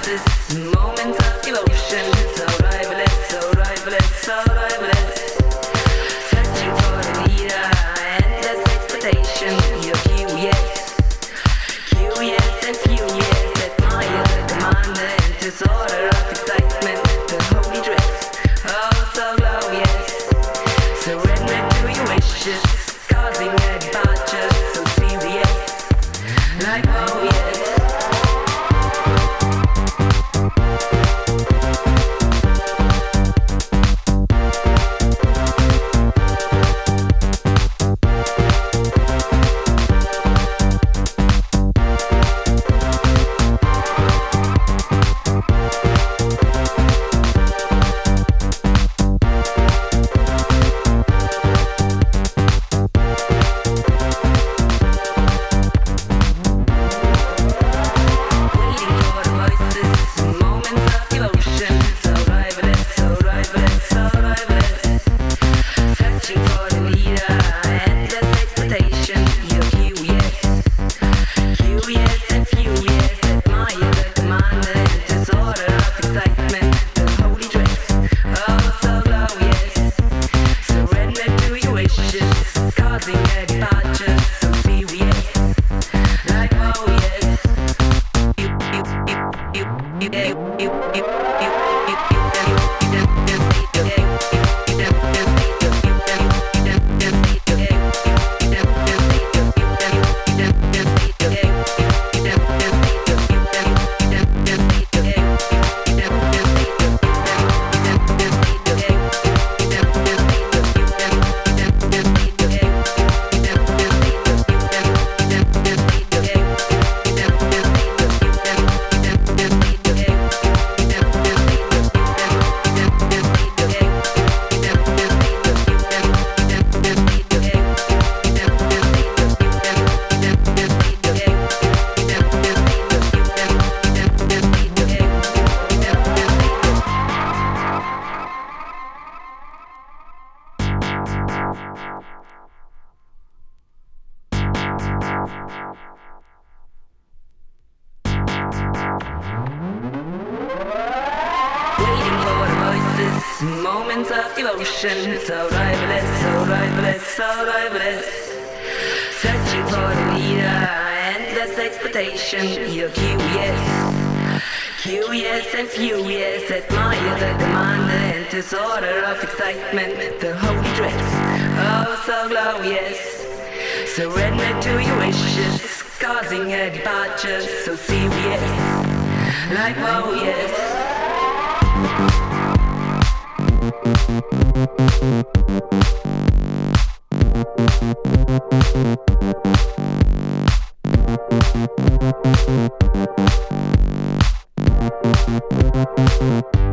Moments of devotion, so rivalous, so rivalous, so rivalous. Searching for the leader, endless expectation. You're curious and furious. Admire the commander and disorder of excitement. The holy dress, oh so glorious. Surrender to your wishes, causing a departure so serious. Like warriors. Thank